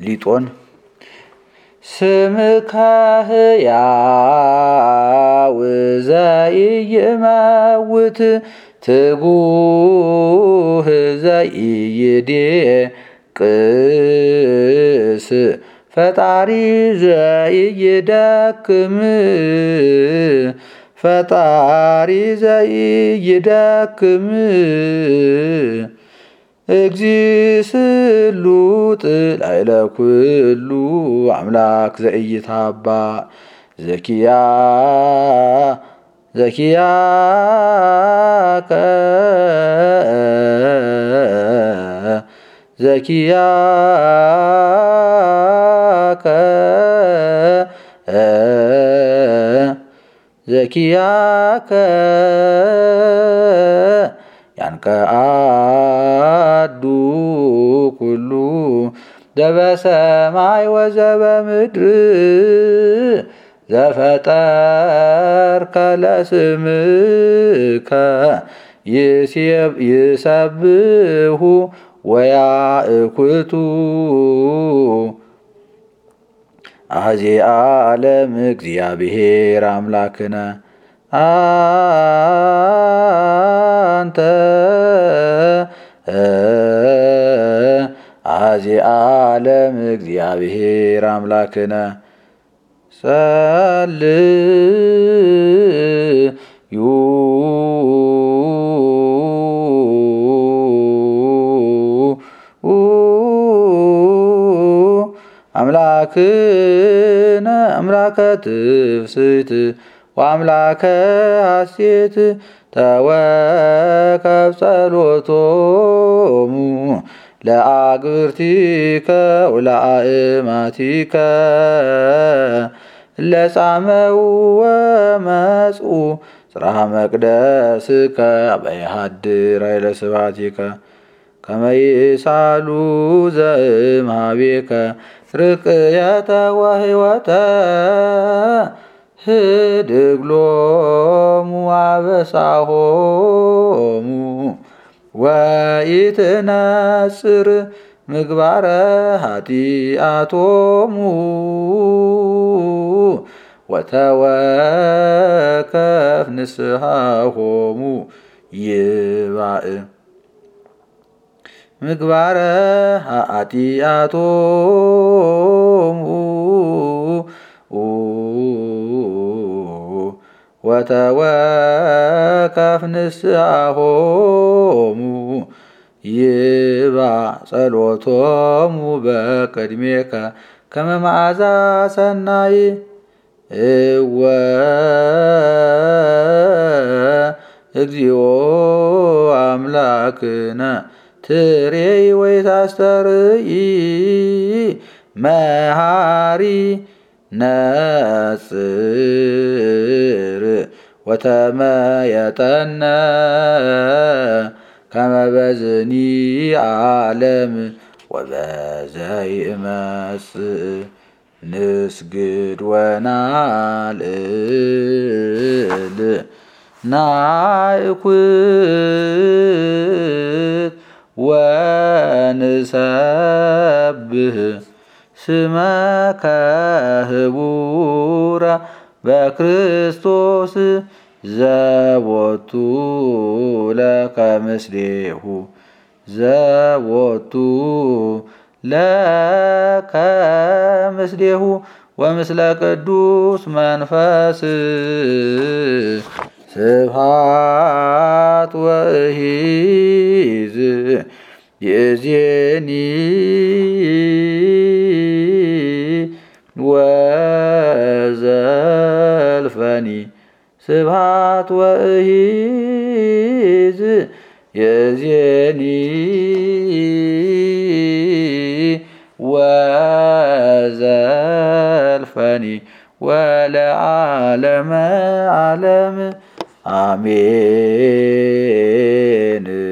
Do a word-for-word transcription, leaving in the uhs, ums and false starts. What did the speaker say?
ሊጦን ስምከ ሕያው ዘኢይመውት ትጉህ ዘኢይዴቅስ ፈጣሪ ዘኢይደክም ፈጣሪ ዘኢይደክም እግዚእስሉጥ ላዕለ ኩሉ አምላክ ዘኢይትሃባ ዘኪያ ዘኪያከ ዘኪያከ ዘኪያከ ያንቀአዱ ኩሉ ዘበሰማይ ወዘበምድር ዘፈጠርከ ለስምከ ይሰብሑ ወያእኩቱ አኀዜ ዓለም እግዚአብሔር አምላክነ አንተ አኀዜ ዓለም እግዚአብሔር አምላክነ ጸልዩ አምላክነ አምላከ ትፍስሕት ወአምላከ ሐሴት ተወከፍ ጸሎቶሙ ለአግብርቲከ ወለአእማቲከ ለጻመው ወመጽኡ ጽርሐ መቅደስከ በየሃድር ኃይለ ስብሐቲከ ከመ ይሳሉ ዘእምኀቤከ ርቅየተ ወሕይወተ ህድግሎሙ አበሳሆሙ ወኢትነጽር ምግባረ ኃጢአቶሙ ወተወከፍ ንስሐሆሙ ይባእ ምግባረ ኃጢአቶሙ ወተወከፍ ንስሐሆሙ ይባእ ጸሎቶሙ በቅድሜከ ከመ መዓዛ ሰናይ እወ እግዚኦ አምላክነ ትሬይ ወይታስተርኢ መሃሪ ነጽር ወተመየጠነ ከመ በዝኒ ዓለም ወበዘይእመጽእ ንስግድ ወናልዕል ናእኩት ወንሰብህ ስመከ ህቡረ በክርስቶስ ዘቦቱ ለከ ምስሌሁ ዘቦቱ ለከ ምስሌሁ ወምስለ ቅዱስ መንፈስ ስብሐት ወእሂዝ ይእዜኒ ወዘልፈኒ ስብሐት ወእሂዝ ይእዜኒ ወዘልፈኒ ወለዓለመ ዓለም አሜን።